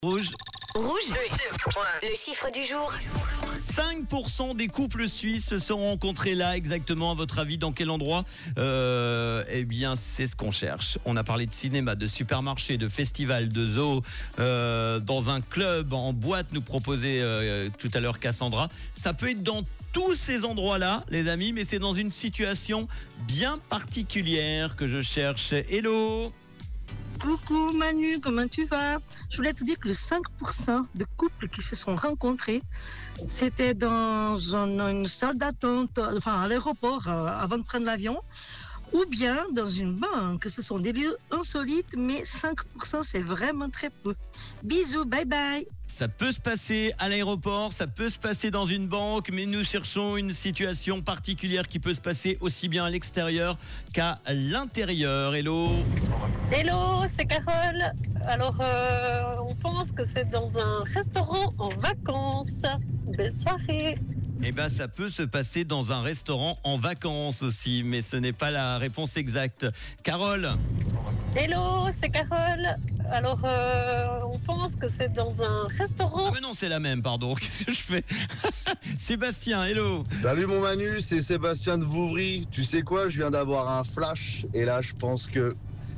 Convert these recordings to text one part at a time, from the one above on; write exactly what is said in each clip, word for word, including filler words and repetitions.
Rouge. Rouge, le chiffre du jour. cinq pour cent des couples suisses se sont rencontrés là, exactement. À votre avis, dans quel endroit euh, Eh bien, c'est ce qu'on cherche. On a parlé de cinéma, de supermarché, de festival, de zoo, euh, dans un club, en boîte, nous proposait euh, tout à l'heure Cassandra. Ça peut être dans tous ces endroits-là, les amis, mais c'est dans une situation bien particulière que je cherche. Hello. Coucou Manu, comment tu vas? Je voulais te dire que le cinq pour cent de couples qui se sont rencontrés, c'était dans une, une salle d'attente, enfin à l'aéroport, euh, avant de prendre l'avion, ou bien dans une banque. Ce sont des lieux insolites, mais cinq pour cent c'est vraiment très peu. Bisous, bye bye. Ça peut se passer à l'aéroport, ça peut se passer dans une banque, mais nous cherchons une situation particulière qui peut se passer aussi bien à l'extérieur qu'à l'intérieur. Hello. Hello, c'est Carole. Alors, euh, on pense que c'est dans un restaurant en vacances. Belle soirée. Eh bien, ça peut se passer dans un restaurant en vacances aussi, mais ce n'est pas la réponse exacte. Carole. Hello, c'est Carole. Alors, euh, on pense que c'est dans un restaurant. Ah mais non, c'est la même, pardon. Qu'est-ce que je fais? Sébastien, hello. Salut mon Manu, c'est Sébastien de Vouvry. Tu sais quoi, je viens d'avoir un flash et là je pense que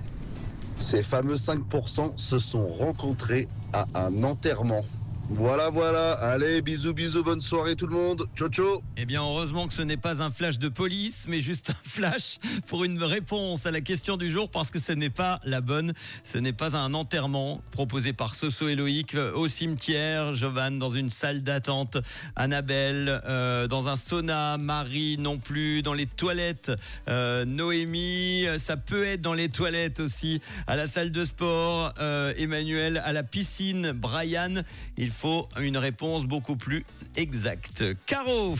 ces fameux cinq pour cent se sont rencontrés à un enterrement. Voilà, voilà. Allez, bisous, bisous, bonne soirée tout le monde. Ciao, ciao. Eh bien, heureusement que ce n'est pas un flash de police, mais juste un flash pour une réponse à la question du jour, parce que ce n'est pas la bonne. Ce n'est pas un enterrement proposé par Soso et Loïc au cimetière, Jovan dans une salle d'attente, Annabelle euh, dans un sauna, Marie non plus, dans les toilettes, euh, Noémie, ça peut être dans les toilettes aussi, à la salle de sport, euh, Emmanuel à la piscine, Brian. Il faut une réponse beaucoup plus exacte. Caro.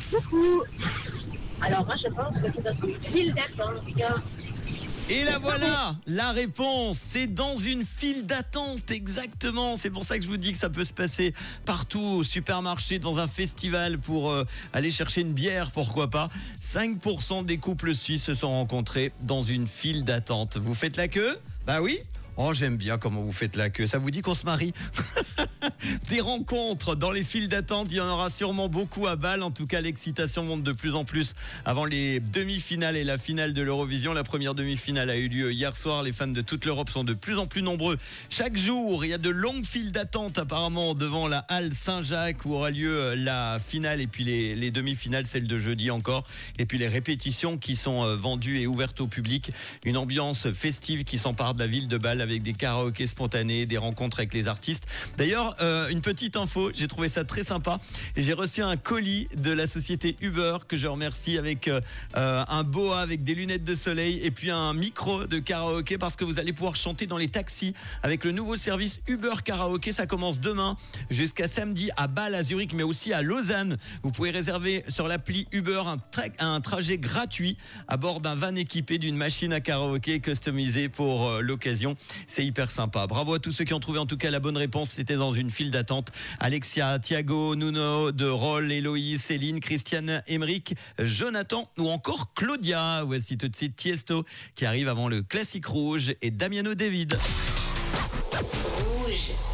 Alors moi je pense que c'est dans une file d'attente. Et la voilà, la réponse, c'est dans une file d'attente, exactement. C'est pour ça que je vous dis que ça peut se passer partout, au supermarché, dans un festival, pour euh, aller chercher une bière, pourquoi pas. cinq pour cent des couples suisses se sont rencontrés dans une file d'attente. Vous faites la queue? Bah oui. Oh, j'aime bien comment vous faites la queue. Ça vous dit qu'on se marie? Des rencontres dans les files d'attente, il y en aura sûrement beaucoup à Bâle. En tout cas, l'excitation monte de plus en plus avant les demi-finales et la finale de l'Eurovision. La première demi-finale a eu lieu hier soir. Les fans de toute l'Europe sont de plus en plus nombreux. Chaque jour, il y a de longues files d'attente apparemment devant la halle Saint-Jacques où aura lieu la finale et puis les, les demi-finales, celle de jeudi encore. Et puis les répétitions qui sont vendues et ouvertes au public. Une ambiance festive qui s'empare de la ville de Bâle avec des karaokés spontanés, des rencontres avec les artistes. D'ailleurs, euh, une petite info, j'ai trouvé ça très sympa et j'ai reçu un colis de la société Uber que je remercie avec euh, un boa avec des lunettes de soleil et puis un micro de karaoké parce que vous allez pouvoir chanter dans les taxis avec le nouveau service Uber Karaoké. Ça commence demain jusqu'à samedi à Bâle, à Zurich, mais aussi à Lausanne. Vous pouvez réserver sur l'appli Uber un, tra- un trajet gratuit à bord d'un van équipé d'une machine à karaoké customisée pour euh, l'occasion. C'est hyper sympa. Bravo à tous ceux qui ont trouvé en tout cas la bonne réponse. C'était dans une file d'attente. Alexia, Thiago, Nuno, De Roll, Héloïse, Céline, Christiane, Emeric, Jonathan ou encore Claudia. Voici tout de suite Tiesto qui arrive avant le classique rouge et Damiano David.